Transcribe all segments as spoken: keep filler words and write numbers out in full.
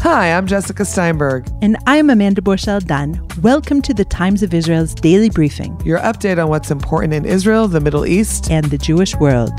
Hi, I'm Jessica Steinberg. And I'm Amanda Borschel-Dan. Welcome to the Times of Israel's Daily Briefing. Your update on what's important in Israel, the Middle East, and the Jewish world.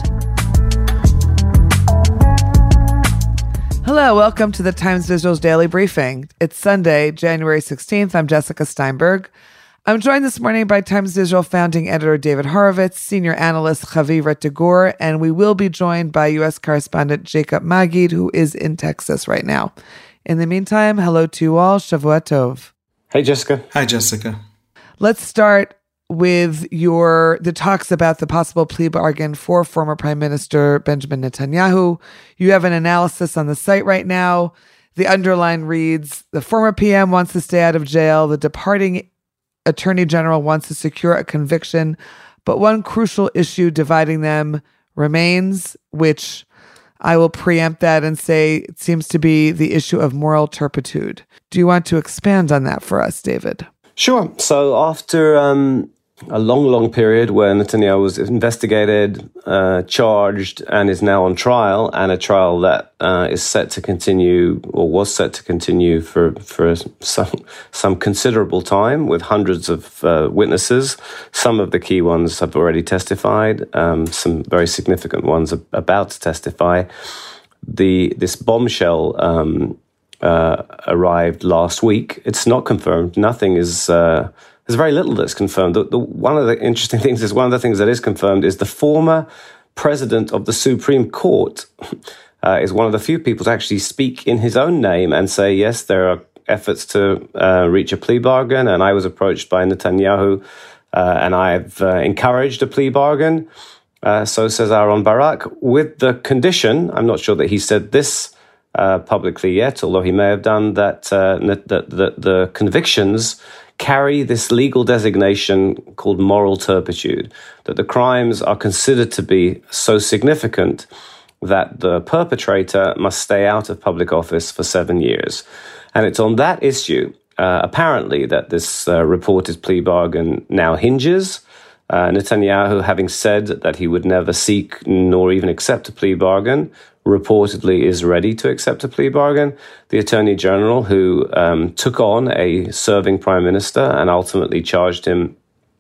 Hello, welcome to the Times of Israel's Daily Briefing. It's Sunday, January sixteenth. I'm Jessica Steinberg. I'm joined this morning by Times of Israel founding editor David Horowitz, senior analyst Chaviv Ret-Gur, and we will be joined by U S correspondent Jacob Magid, who is in Texas right now. In the meantime, hello to you all. Shavua Tov. Hey, Jessica. Hi, Jessica. Let's start with your the talks about the possible plea bargain for former Prime Minister Benjamin Netanyahu. You have an analysis on the site right now. The underline reads, the former P M wants to stay out of jail. The departing Attorney General wants to secure a conviction. But one crucial issue dividing them remains, which I will preempt that and say it seems to be the issue of moral turpitude. Do you want to expand on that for us, David? Sure. So after um, a long, long period where Netanyahu was investigated, uh, charged, and is now on trial, and a trial that uh, is set to continue, or was set to continue for, for some, some considerable time with hundreds of uh, witnesses. Some of the key ones have already testified, um, some very significant ones are about to testify. The This bombshell um, uh, arrived last week. It's not confirmed. Nothing is... Uh, There's very little that's confirmed. The, the, one of the interesting things is one of the things that is confirmed is the former president of the Supreme Court uh, is one of the few people to actually speak in his own name and say, yes, there are efforts to uh, reach a plea bargain. And I was approached by Netanyahu uh, and I've uh, encouraged a plea bargain. Uh, so says Aaron Barak, with the condition, I'm not sure that he said this uh, publicly yet, although he may have done, that, uh, that, that, that the convictions carry this legal designation called moral turpitude, that the crimes are considered to be so significant that the perpetrator must stay out of public office for seven years. And it's on that issue, uh, apparently, that this uh, reported plea bargain now hinges. Uh, Netanyahu, having said that he would never seek nor even accept a plea bargain, reportedly is ready to accept a plea bargain. The Attorney General, who um, took on a serving Prime Minister and ultimately charged him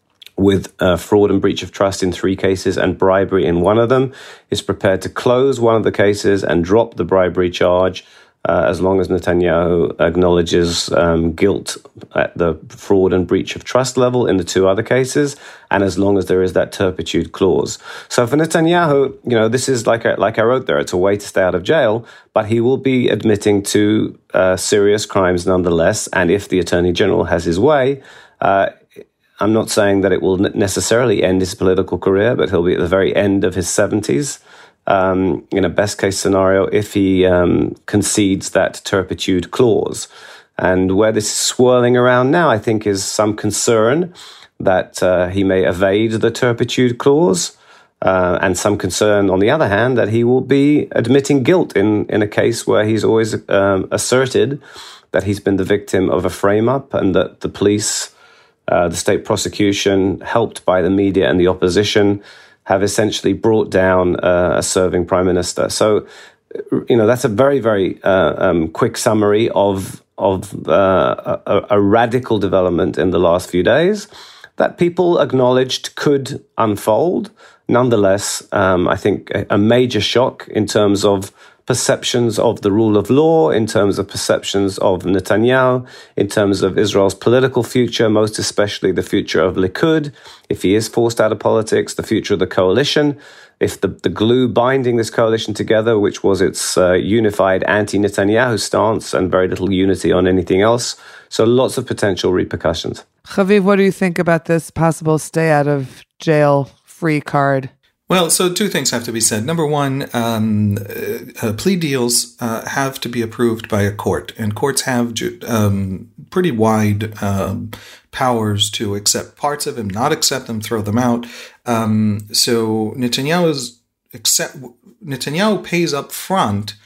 with uh, fraud and breach of trust in three cases and bribery in one of them, is prepared to close one of the cases and drop the bribery charge uh, as long as Netanyahu acknowledges um, guilt at the fraud and breach of trust level in the two other cases, and as long as there is that turpitude clause. So for Netanyahu, you know, this is like I, like I wrote there, it's a way to stay out of jail, but he will be admitting to uh, serious crimes nonetheless. And if the Attorney General has his way, uh, I'm not saying that it will necessarily end his political career, but he'll be at the very end of his seventies. Um, in a best case scenario, if he um, concedes that turpitude clause. And where this is swirling around now, I think, is some concern that uh, he may evade the turpitude clause, uh, and some concern, on the other hand, that he will be admitting guilt in, in a case where he's always um, asserted that he's been the victim of a frame-up and that the police, uh, the state prosecution, helped by the media and the opposition, have essentially brought down uh, a serving prime minister. So, you know, that's a very, very uh, um, quick summary of of uh, a, a radical development in the last few days that people acknowledged could unfold. Nonetheless, um, I think a, a major shock in terms of perceptions of the rule of law, in terms of perceptions of Netanyahu, in terms of Israel's political future, most especially the future of Likud, if he is forced out of politics, the future of the coalition, if the, the glue binding this coalition together, which was its uh, unified anti-Netanyahu stance and very little unity on anything else. So lots of potential repercussions. Chaviv, what do you think about this possible stay out of jail free card? Well, so two things have to be said. Number one, um, uh, plea deals uh, have to be approved by a court, and courts have um, pretty wide um, powers to accept parts of them, not accept them, throw them out. Um, so Netanyahu's accept, Netanyahu pays up front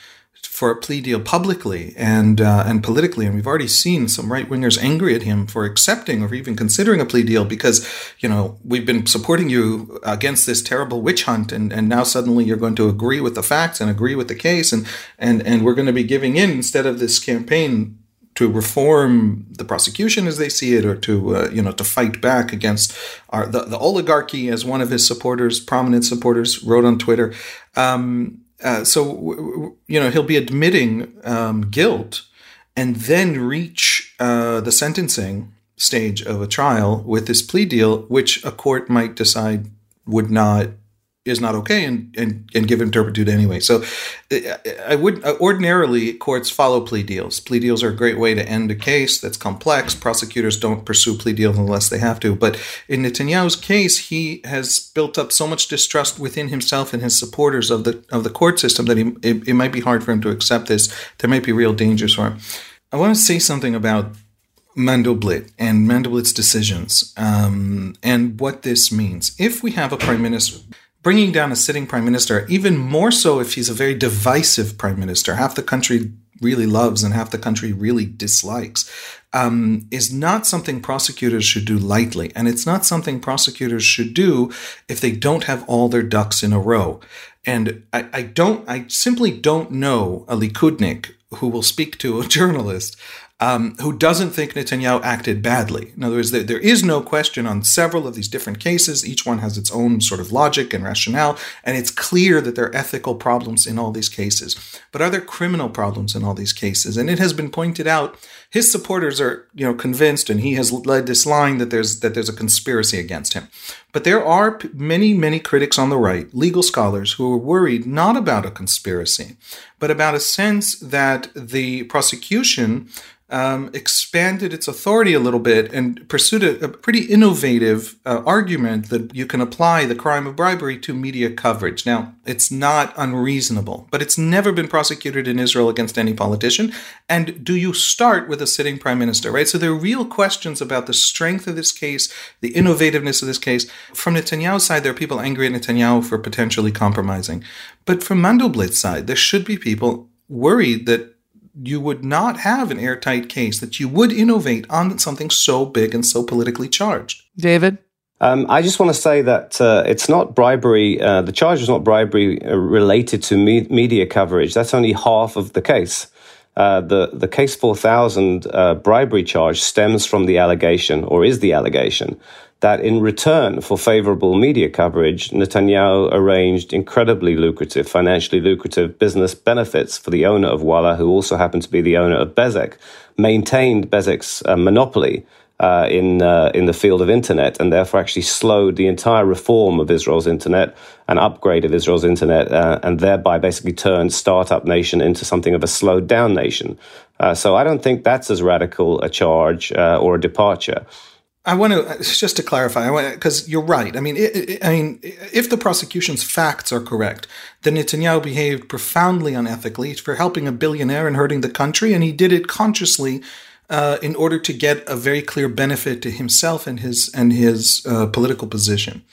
for a plea deal publicly and uh, and politically, and we've already seen some right wingers angry at him for accepting or even considering a plea deal because, you know, we've been supporting you against this terrible witch hunt, and, and now suddenly you're going to agree with the facts and agree with the case, and and and we're going to be giving in instead of this campaign to reform the prosecution as they see it, or to uh, you know to fight back against our the, the oligarchy, as one of his supporters, prominent supporters, wrote on Twitter. Um, Uh, so, you know, he'll be admitting um, guilt and then reach uh, the sentencing stage of a trial with this plea deal, which a court might decide would not, is not okay, and, and, and give him turpitude anyway. So I would ordinarily courts follow plea deals. Plea deals are a great way to end a case that's complex. Prosecutors don't pursue plea deals unless they have to. But in Netanyahu's case, he has built up so much distrust within himself and his supporters of the of the court system that he, it, it might be hard for him to accept this. There might be real dangers for him. I want to say something about Mandelblit and Mandelblit's decisions um, and what this means. If we have a prime minister bringing down a sitting prime minister, even more so if he's a very divisive prime minister, half the country really loves and half the country really dislikes, um, is not something prosecutors should do lightly. And it's not something prosecutors should do if they don't have all their ducks in a row. And I, I don't, I simply don't know a Likudnik who will speak to a journalist Um, who doesn't think Netanyahu acted badly. In other words, there, there is no question on several of these different cases. Each one has its own sort of logic and rationale, and it's clear that there are ethical problems in all these cases. But are there criminal problems in all these cases? And it has been pointed out, his supporters are, you know, convinced, and he has led this line that there's that there's a conspiracy against him. But there are many, many critics on the right, legal scholars, who are worried not about a conspiracy, but about a sense that the prosecution Um, expanded its authority a little bit and pursued a, a pretty innovative uh, argument that you can apply the crime of bribery to media coverage. Now, it's not unreasonable, but it's never been prosecuted in Israel against any politician. And do you start with a sitting prime minister, right? So there are real questions about the strength of this case, the innovativeness of this case. From Netanyahu's side, there are people angry at Netanyahu for potentially compromising. But from Mandelblit's side, there should be people worried that you would not have an airtight case, that you would innovate on something so big and so politically charged. David? Um, I just want to say that uh, it's not bribery. Uh, the charge is not bribery uh, related to me- media coverage. That's only half of the case. Uh, the, the case four thousand uh, bribery charge stems from the allegation, or is the allegation, that in return for favorable media coverage, Netanyahu arranged incredibly lucrative, financially lucrative business benefits for the owner of Walla, who also happened to be the owner of Bezek, maintained Bezek's uh, monopoly uh, in uh, in the field of internet, and therefore actually slowed the entire reform of Israel's internet and upgrade of Israel's internet, uh, and thereby basically turned startup nation into something of a slowed down nation. Uh, so I don't think that's as radical a charge uh, or a departure. I want to just to clarify, because you're right. I mean, it, it, I mean, if the prosecution's facts are correct, then Netanyahu behaved profoundly unethically for helping a billionaire and hurting the country, and he did it consciously uh, in order to get a very clear benefit to himself and his and his uh, political position.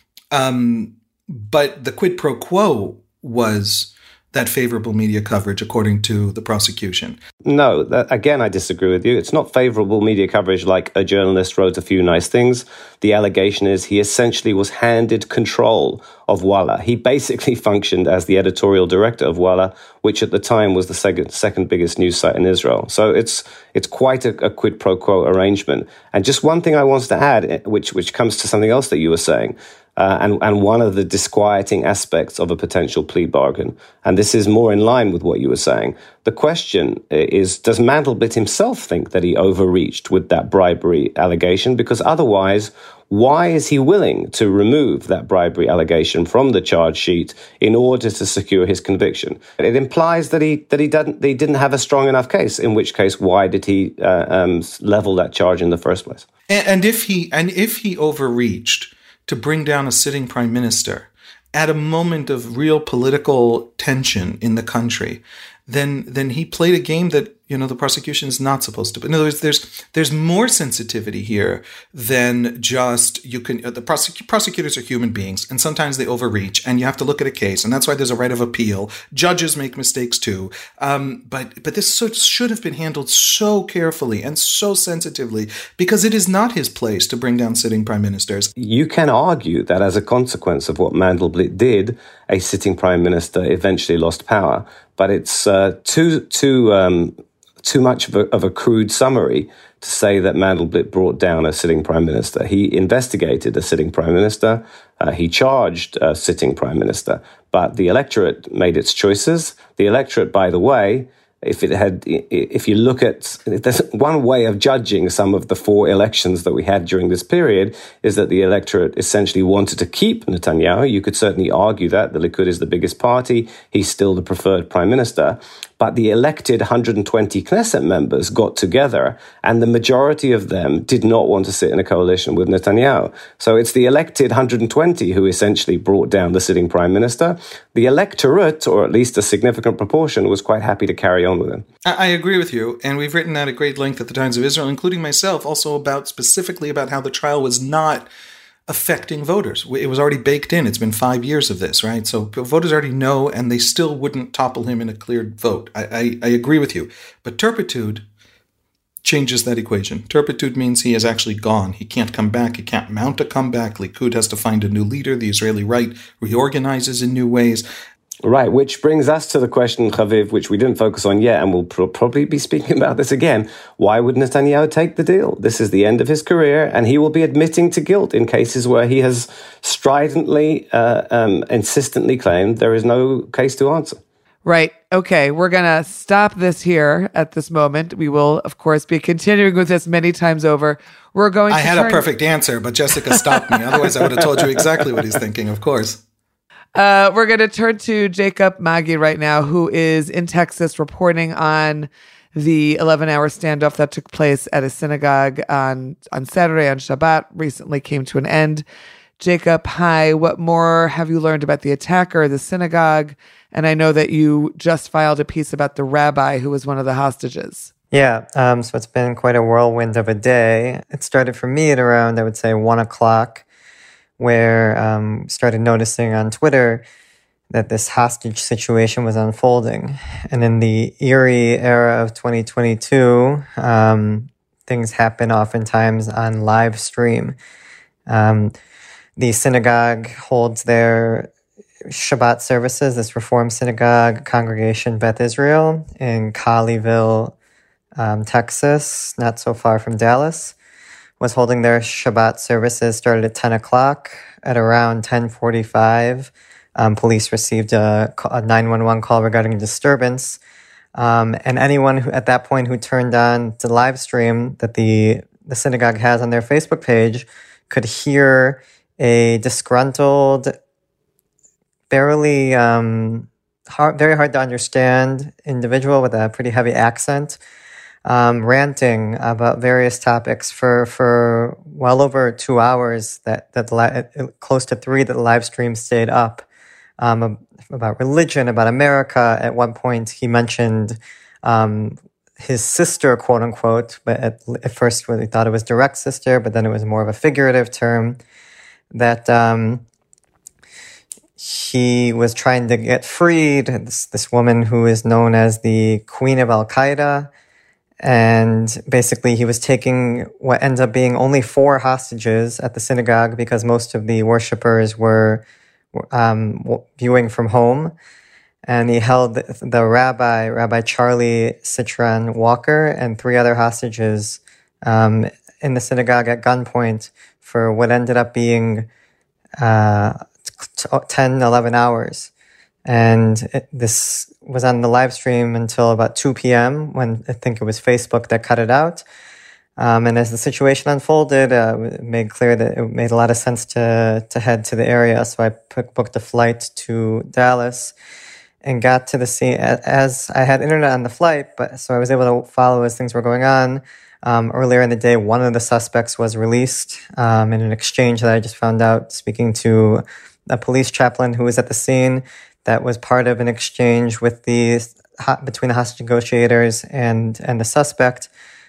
Um, but the quid pro quo was that favorable media coverage, according to the prosecution. No, that, again, I disagree with you. It's not favorable media coverage like a journalist wrote a few nice things. The allegation is he essentially was handed control of Walla. He basically functioned as the editorial director of Walla, which at the time was the second, second biggest news site in Israel. So it's it's quite a, a quid pro quo arrangement. And just one thing I wanted to add, which which comes to something else that you were saying. Uh, and, and one of the disquieting aspects of a potential plea bargain, and this is more in line with what you were saying. The question is, does Mandelblit himself think that he overreached with that bribery allegation? Because otherwise, why is he willing to remove that bribery allegation from the charge sheet in order to secure his conviction? It implies that he that he didn't that he didn't have a strong enough case. In which case, why did he uh, um, level that charge in the first place? And, and if he and if he overreached to bring down a sitting prime minister at a moment of real political tension in the country, then then he played a game that You know, the prosecution is not supposed to. But in other words, there's there's more sensitivity here than just you can. The prosec- prosecutors are human beings, and sometimes they overreach, and you have to look at a case, and that's why there's a right of appeal. Judges make mistakes too, um, but but this so, should have been handled so carefully and so sensitively because it is not his place to bring down sitting prime ministers. You can argue that as a consequence of what Mandelblit did, a sitting prime minister eventually lost power, but it's uh, too too. Um, too much of a, of a crude summary to say that Mandelblit brought down a sitting prime minister. He investigated a sitting prime minister. Uh, he charged a sitting prime minister. But the electorate made its choices. The electorate, by the way, if it had, if you look at, there's one way of judging some of the four elections that we had during this period is that the electorate essentially wanted to keep Netanyahu. You could certainly argue that the Likud is the biggest party. He's still the preferred prime minister. But the elected one hundred twenty Knesset members got together, and the majority of them did not want to sit in a coalition with Netanyahu. So it's the elected one hundred twenty who essentially brought down the sitting prime minister. The electorate, or at least a significant proportion, was quite happy to carry on with him. I agree with you, and we've written that at great length at the Times of Israel, including myself, also about specifically about how the trial was not affecting voters. It was already baked in. It's been five years of this, right? So voters already know, and they still wouldn't topple him in a cleared vote. I, I, I agree with you. But turpitude changes that equation. Turpitude means he is actually gone. He can't come back. He can't mount a comeback. Likud has to find a new leader. The Israeli right reorganizes in new ways. Right, which brings us to the question, Chaviv, which we didn't focus on yet, and we'll pro- probably be speaking about this again. Why would Netanyahu take the deal? This is the end of his career, and he will be admitting to guilt in cases where he has stridently, uh, um, insistently claimed there is no case to answer. Right. Okay, we're going to stop this here at this moment. We will, of course, be continuing with this many times over. We're going to I had turn- a perfect answer, but Jessica stopped me. Otherwise, I would have told you exactly what he's thinking, of course. Uh, we're going to turn to Jacob Maggi right now, who is in Texas reporting on the eleven-hour standoff that took place at a synagogue on, on Saturday, on Shabbat, recently came to an end. Jacob, hi. What more have you learned about the attacker, the synagogue? And I know that you just filed a piece about the rabbi who was one of the hostages. Yeah, um, so it's been quite a whirlwind of a day. It started for me at around, I would say, one o'clock. Where um started noticing on Twitter that this hostage situation was unfolding. And in the eerie era of twenty twenty-two, um, things happen oftentimes on live stream. Um, the synagogue holds their Shabbat services, this Reform Synagogue Congregation Beth Israel in Colleyville, um, Texas, not so far from Dallas. Was holding their Shabbat services, started at ten o'clock. At around ten forty-five, um, police received a, a nine one one call regarding a disturbance. Um, and anyone who, at that point who turned on the live stream that the, the synagogue has on their Facebook page could hear a disgruntled, barely, um, hard, very hard to understand individual with a pretty heavy accent Um, ranting about various topics for, for well over two hours that, that li- close to three that the live stream stayed up, um, about religion, about America. At one point he mentioned, um, his sister, quote unquote, but at, at first we thought it was direct sister, but then it was more of a figurative term that, um, he was trying to get freed. This, this woman who is known as the Queen of Al-Qaeda. And basically, he was taking what ends up being only four hostages at the synagogue because most of the worshipers were um, viewing from home. And he held the rabbi, Rabbi Charlie Citron Walker, and three other hostages um, in the synagogue at gunpoint for what ended up being uh, ten, eleven hours. And it, this was on the live stream until about two p.m. when I think it was Facebook that cut it out. Um, and as the situation unfolded, uh, it made clear that it made a lot of sense to to head to the area. So I put, booked a flight to Dallas and got to the scene as I had internet on the flight. But so I was able to follow as things were going on. Um, earlier in the day, one of the suspects was released um, in an exchange that I just found out speaking to a police chaplain who was at the scene. That was part of an exchange with the between the hostage negotiators and, and the suspect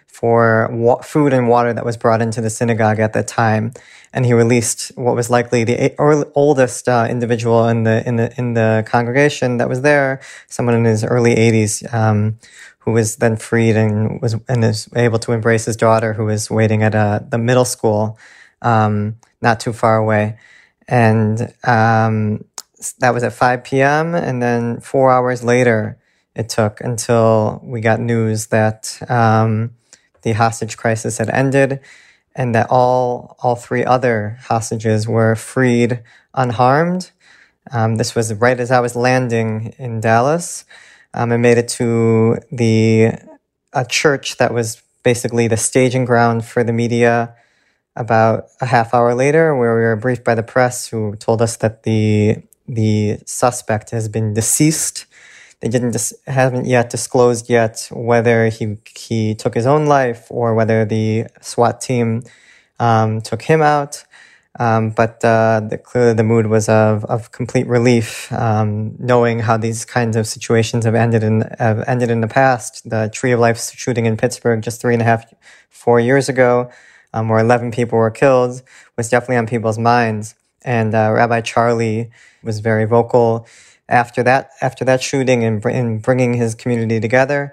for wa- food and water that was brought into the synagogue at that time. And he released what was likely the a- oldest uh, individual in the, in the, in the congregation that was there, someone in his early eighties, um, who was then freed and was, and is able to embrace his daughter, who was waiting at uh, the middle school, um, not too far away. And, um, that was at five p.m. And then four hours later, it took until we got news that, um, the hostage crisis had ended and that all all three other hostages were freed unharmed. Um, this was right as I was landing in Dallas. Um, I made it to the a church that was basically the staging ground for the media about a half hour later, where we were briefed by the press, who told us that the the suspect has been deceased. They didn't dis- haven't yet disclosed yet whether he he took his own life or whether the SWAT team um, took him out. Um, but uh, the, clearly the mood was of of complete relief, um, knowing how these kinds of situations have ended in have ended in the past. The Tree of Life shooting in Pittsburgh just three and a half, four years ago, um, where eleven people were killed, was definitely on people's minds. And uh, Rabbi Charlie was very vocal after that after that shooting and in bringing his community together.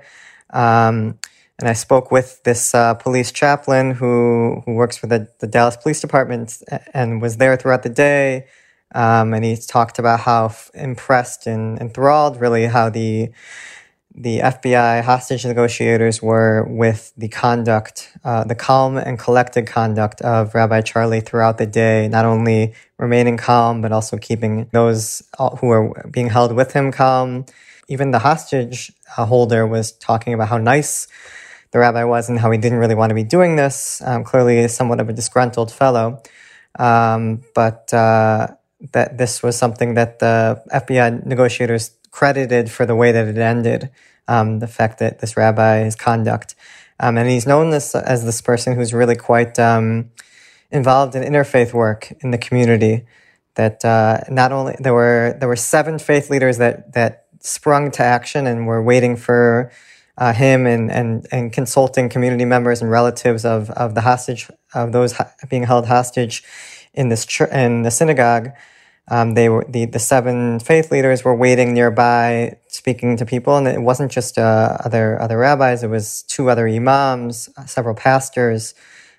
Um, and I spoke with this uh, police chaplain who who works for the, the Dallas Police Department and was there throughout the day. Um, and he talked about how f- impressed and enthralled, really, how the the F B I hostage negotiators were with the conduct, uh, the calm and collected conduct of Rabbi Charlie throughout the day, not only remaining calm, but also keeping those who are being held with him calm. Even the hostage holder was talking about how nice the rabbi was and how he didn't really want to be doing this. Um, clearly somewhat of a disgruntled fellow. Um, but uh, that this was something that the F B I negotiators credited for the way that it ended, um, the fact that this rabbi, his conduct. Um, and he's known this as this person who's really quite um, involved in interfaith work in the community. That uh, not only, there were there were seven faith leaders that that sprung to action and were waiting for uh, him and, and, and consulting community members and relatives of, of the hostage, of those ho- being held hostage in this ch- in the synagogue. Um, they were the, the seven faith leaders were waiting nearby, speaking to people, and it wasn't just uh, other other rabbis. It was two other imams, several pastors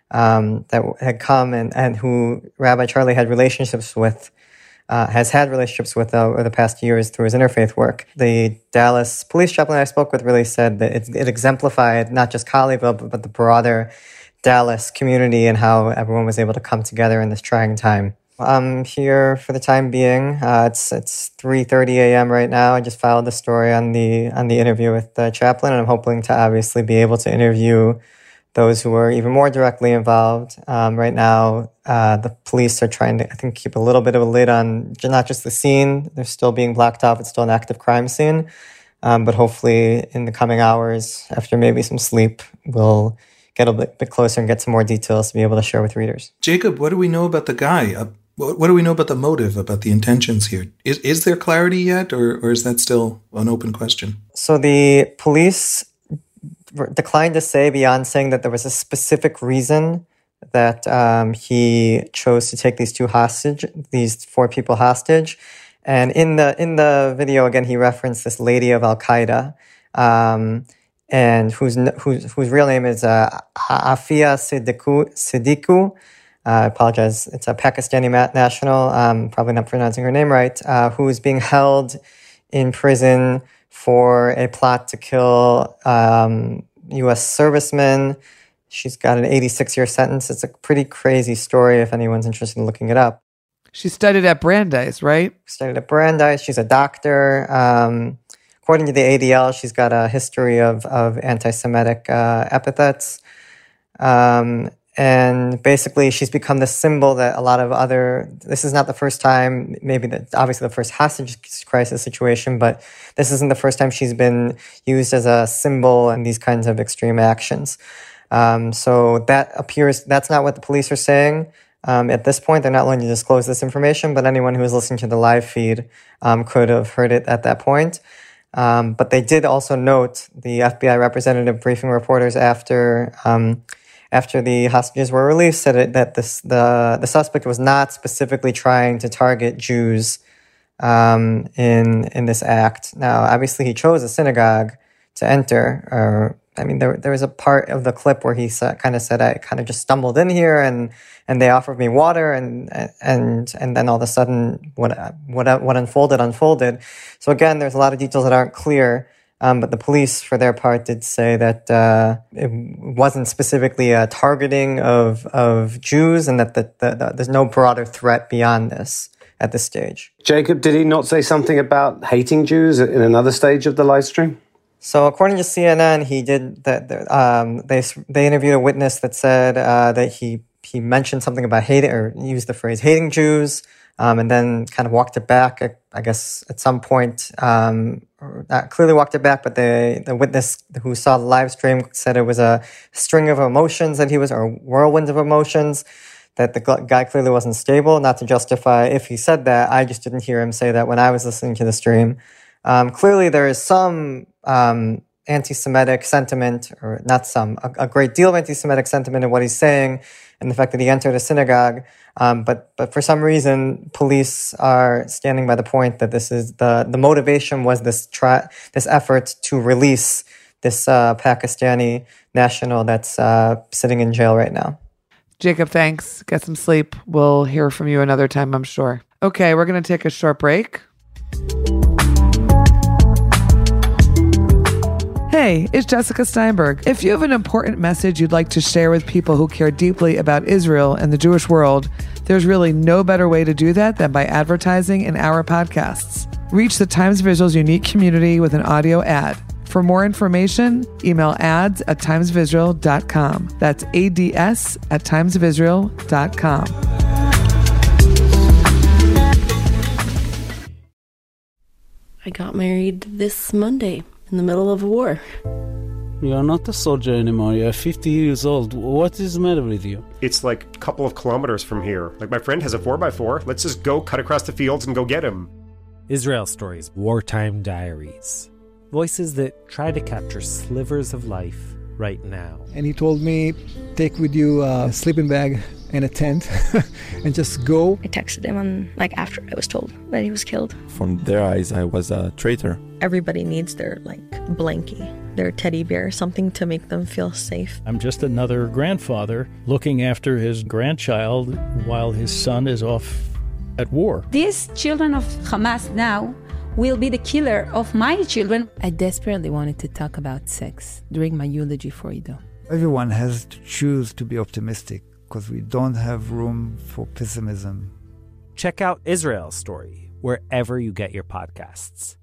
um, that had come and, and who Rabbi Charlie had relationships with, uh, has had relationships with uh, over the past years through his interfaith work. The Dallas police chaplain I spoke with really said that it, it exemplified not just Colleyville, but, but the broader Dallas community and how everyone was able to come together in this trying time. I'm here for the time being. Uh, it's it's three thirty a.m. right now. I just filed the story on the on the interview with the chaplain, and I'm hoping to obviously be able to interview those who are even more directly involved. Um, right now, uh, the police are trying to, I think, keep a little bit of a lid on not just the scene. They're still being blocked off. It's still an active crime scene. Um, but hopefully in the coming hours, after maybe some sleep, we'll get a bit, bit closer and get some more details to be able to share with readers. Jacob, what do we know about the guy? Uh, what, what do we know about the motive, about the intentions here? Is is there clarity yet, or, or is that still an open question? So the police declined to say beyond saying that there was a specific reason that um, he chose to take these two hostage, these four people hostage. And in the in the video, again, he referenced this lady of Al-Qaeda, um, and whose whose whose real name is uh, Afia Siddiqui. Siddiqui. Uh, I apologize. It's a Pakistani national, um, probably not pronouncing her name right, uh, who is being held in prison for a plot to kill um, U S servicemen. She's got an eighty-six-year sentence. It's a pretty crazy story if anyone's interested in looking it up. She studied at Brandeis, right? Studied at Brandeis. She's a doctor. Um, according to the A D L, she's got a history of, of anti-Semitic uh, epithets. Um, and basically, she's become the symbol that a lot of other... This is not the first time, maybe the, obviously the first hostage crisis situation, but this isn't the first time she's been used as a symbol in these kinds of extreme actions. Um, so that appears... That's not what the police are saying. Um, at this point, they're not willing to disclose this information, but anyone who is listening to the live feed um, could have heard it at that point. Um, but they did also note, the F B I representative briefing reporters after um, after the hostages were released, said it, that this, the the suspect was not specifically trying to target Jews um, in in this act. Now, obviously, he chose a synagogue to enter. Or I mean, there there was a part of the clip where he sa- kind of said, "I kind of just stumbled in here and." And they offered me water, and and and then all of a sudden, what what what unfolded unfolded. So again, there's a lot of details that aren't clear. Um, but the police, for their part, did say that uh, it wasn't specifically a targeting of of Jews, and that the, the, the, there's no broader threat beyond this at this stage. Jacob, did he not say something about hating Jews in another stage of the live stream? So according to C N N, he did that. Um, they they interviewed a witness that said uh, that he. He mentioned something about hating, or used the phrase hating Jews, um, and then kind of walked it back, I, I guess, at some point. Um, or not clearly walked it back, but the, the witness who saw the live stream said it was a string of emotions that he was, or whirlwind of emotions, that the guy clearly wasn't stable. Not to justify if he said that, I just didn't hear him say that when I was listening to the stream. Um, clearly, there is some um, anti-Semitic sentiment, or not some, a, a great deal of anti-Semitic sentiment in what he's saying, and the fact that he entered a synagogue. Um, but but for some reason, police are standing by the point that this is the, the motivation was this try, this effort to release this uh, Pakistani national that's uh, sitting in jail right now. Jacob, thanks. Get some sleep. We'll hear from you another time, I'm sure. Okay, we're going to take a short break. Hey, it's Jessica Steinberg. If you have an important message you'd like to share with people who care deeply about Israel and the Jewish world, there's really no better way to do that than by advertising in our podcasts. Reach the Times of Israel's unique community with an audio ad. For more information, email ads at times of israel dot com. That's A D S at times of israel dot com. I got married this Monday. In the middle of a war. You're not a soldier anymore. You're fifty years old. What is the matter with you? It's like a couple of kilometers from here. Like, my friend has a four by four. Let's just go cut across the fields and go get him. Israel Stories, Wartime Diaries. Voices that try to capture slivers of life right now. And he told me, take with you a sleeping bag and a tent and just go. I texted him on, like, after I was told that he was killed. From their eyes, I was a traitor. Everybody needs their, like, blankie, their teddy bear, something to make them feel safe. I'm just another grandfather looking after his grandchild while his son is off at war. These children of Hamas now will be the killer of my children. I desperately wanted to talk about sex during my eulogy for Ido. Everyone has to choose to be optimistic, because we don't have room for pessimism. Check out Israel Story wherever you get your podcasts.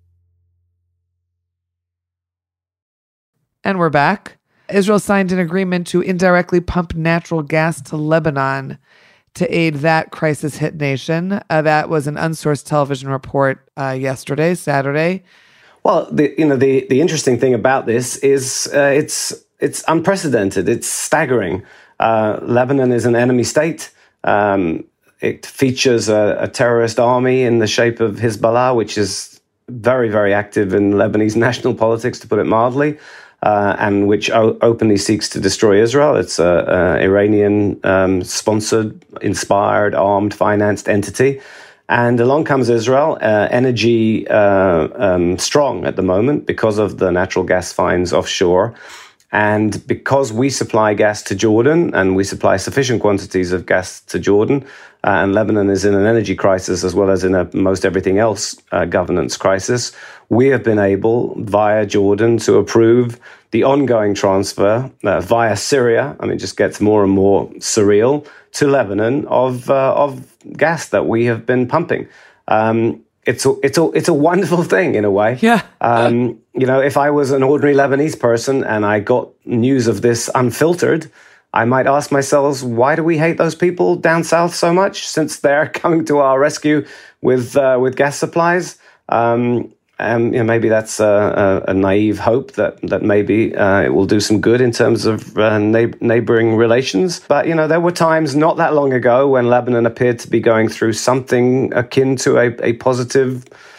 And we're back. Israel signed an agreement to indirectly pump natural gas to Lebanon to aid that crisis-hit nation. Uh, that was an unsourced television report uh, yesterday, Saturday. Well, the, you know, the, the interesting thing about this is uh, it's it's unprecedented. It's staggering. Uh, Lebanon is an enemy state. Um, it features a, a terrorist army in the shape of Hezbollah, which is very, very active in Lebanese national politics, to put it mildly, uh, and which o- openly seeks to destroy Israel. It's an Iranian-sponsored, um, inspired, armed, financed entity. And along comes Israel, uh, energy uh, um, strong at the moment because of the natural gas finds offshore. And because we supply gas to Jordan, and we supply sufficient quantities of gas to Jordan, uh, and Lebanon is in an energy crisis as well as in a, most everything else uh, governance crisis, we have been able, via Jordan, to approve the ongoing transfer uh, via Syria. I mean, it just gets more and more surreal, to Lebanon of uh, of gas that we have been pumping. Um, It's a, it's a, it's a wonderful thing in a way. Yeah. Um, you know, if I was an ordinary Lebanese person and I got news of this unfiltered, I might ask myself, why do we hate those people down south so much, since they're coming to our rescue with uh, with gas supplies? Um, and you know, maybe that's a, a, a naive hope that that maybe uh, it will do some good in terms of uh, neigh- neighboring relations. But you know, there were times not that long ago when Lebanon appeared to be going through something akin to a, a positive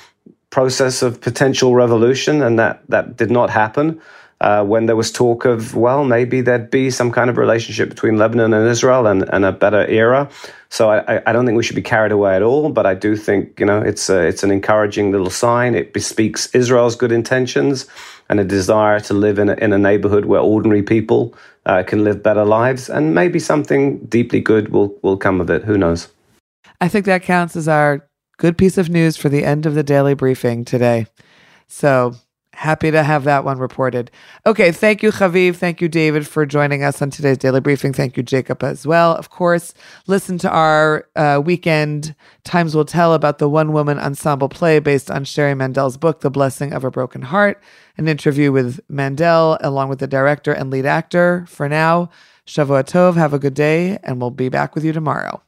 process of potential revolution, and that, that did not happen. Uh, when there was talk of, well, maybe there'd be some kind of relationship between Lebanon and Israel and, and a better era. So I, I don't think we should be carried away at all, but I do think, you know, it's a, it's an encouraging little sign. It bespeaks Israel's good intentions and a desire to live in a, in a neighborhood where ordinary people uh, can live better lives, and maybe something deeply good will, will come of it. Who knows? I think that counts as our good piece of news for the end of the daily briefing today. So happy to have that one reported. Okay, thank you, Haviv. Thank you, David, for joining us on today's daily briefing. Thank you, Jacob, as well. Of course, listen to our uh, weekend Times Will Tell about the one-woman ensemble play based on Sherry Mandel's book, The Blessing of a Broken Heart, an interview with Mandel, along with the director and lead actor. For now, Shavua Tov, have a good day, and we'll be back with you tomorrow.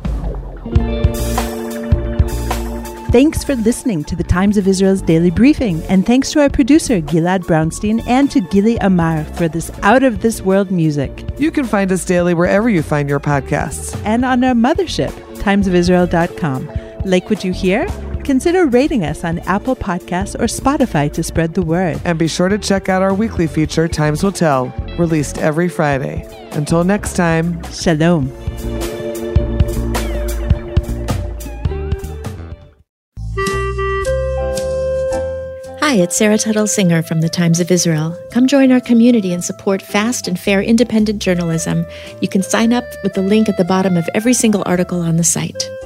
Thanks for listening to the Times of Israel's Daily Briefing, and thanks to our producer, Gilad Brownstein, and to Gili Amar for this out-of-this-world music. You can find us daily wherever you find your podcasts. And on our mothership, times of israel dot com. Like what you hear? Consider rating us on Apple Podcasts or Spotify to spread the word. And be sure to check out our weekly feature, Times Will Tell, released every Friday. Until next time, Shalom. Hi, it's Sarah Tuttle Singer from the Times of Israel. Come join our community and support fast and fair independent journalism. You can sign up with the link at the bottom of every single article on the site.